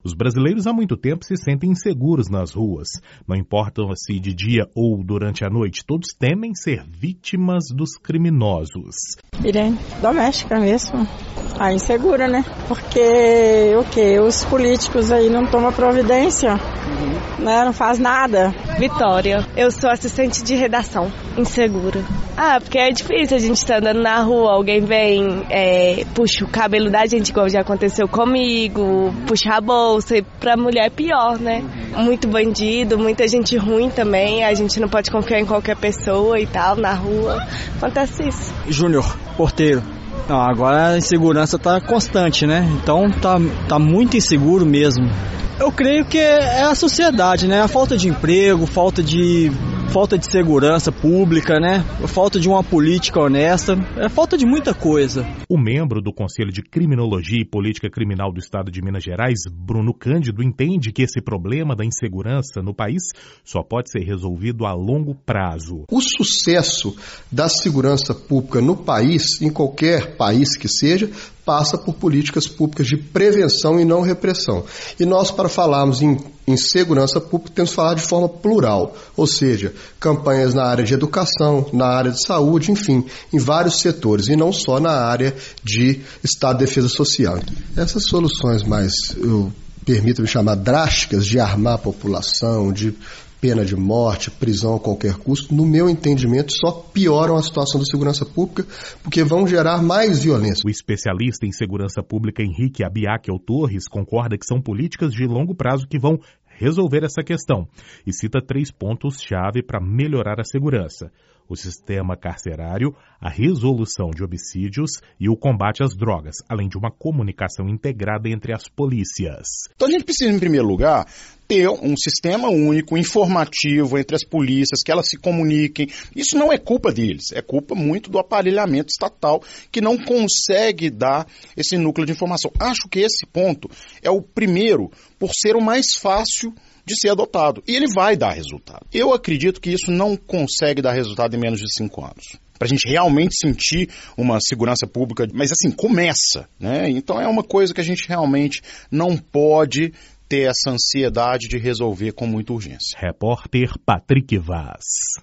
Os brasileiros há muito tempo se sentem inseguros nas ruas. Não importa se de dia ou durante a noite, todos temem ser vítimas dos criminosos. Irene, doméstica mesmo. Insegura, né? Porque os políticos aí não tomam providência, né? Não faz nada. Vitória, eu sou assistente de redação. Insegura. Porque é difícil, a gente tá andando na rua, alguém vem, puxa o cabelo da gente, igual já aconteceu comigo, puxa a bolsa, e pra mulher é pior, né? Muito bandido, muita gente ruim também, a gente não pode confiar em qualquer pessoa e tal, na rua. Acontece isso. Júnior, porteiro. Não, agora a insegurança tá constante, né? Então tá muito inseguro mesmo. Eu creio que é a sociedade, né? A falta de emprego, falta de segurança pública, né? A falta de uma política honesta, é falta de muita coisa. O membro do Conselho de Criminologia e Política Criminal do Estado de Minas Gerais, Bruno Cândido, entende que esse problema da insegurança no país só pode ser resolvido a longo prazo. O sucesso da segurança pública no país, em qualquer país que seja, passa por políticas públicas de prevenção e não repressão. E nós, para falarmos em segurança pública, temos que falar de forma plural, ou seja, campanhas na área de educação, na área de saúde, enfim, em vários setores, e não só na área de Estado de Defesa Social. Essas soluções mais, permita-me chamar, drásticas, de armar a população, de pena de morte, prisão a qualquer custo, no meu entendimento, só pioram a situação da segurança pública, porque vão gerar mais violência. O especialista em segurança pública Henrique Abiakel Torres concorda que são políticas de longo prazo que vão resolver essa questão e cita 3 pontos-chave para melhorar a segurança: o sistema carcerário, a resolução de homicídios e o combate às drogas, além de uma comunicação integrada entre as polícias. Então a gente precisa, em primeiro lugar, ter um sistema único, informativo entre as polícias, que elas se comuniquem. Isso não é culpa deles, é culpa muito do aparelhamento estatal, que não consegue dar esse núcleo de informação. Acho que esse ponto é o primeiro, por ser o mais fácil de ser adotado. E ele vai dar resultado. Eu acredito que isso não consegue dar resultado em menos de 5 anos. Para a gente realmente sentir uma segurança pública, mas assim, começa, né? Então é uma coisa que a gente realmente não pode ter essa ansiedade de resolver com muita urgência. Repórter Patrick Vaz.